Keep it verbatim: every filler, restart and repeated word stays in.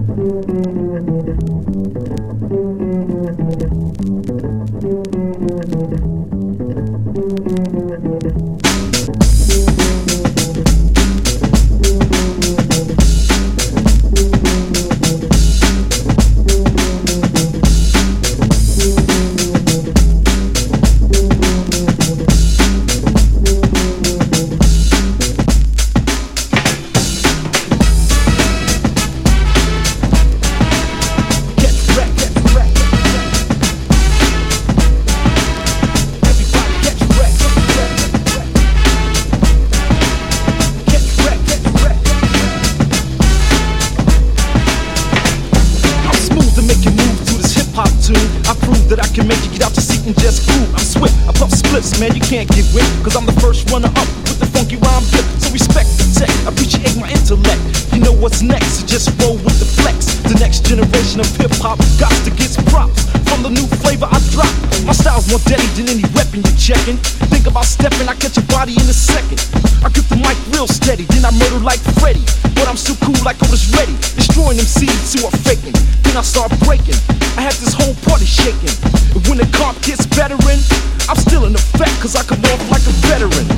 I prove that I can make you get out your seat and just groove. I'm swift, I puff splits, man, you can't get with. Cause I'm the first runner up with the funky rhyme dip. So respect the tech, appreciate my intellect. You know what's next, so just roll with the flex. The next generation of hip-hop got to get props from the new flavor I drop. My style's more deadly than any weapon you're checking. Think about stepping, I catch your body in a second. I grip the mic real steady, then I murder like Freddy. But I'm still cool like Otis Ready, destroying them seeds who are faking. Then I start breaking, I had this whole party shaking. And when the comp gets bettering, I'm still in effect, cause I come off like a veteran.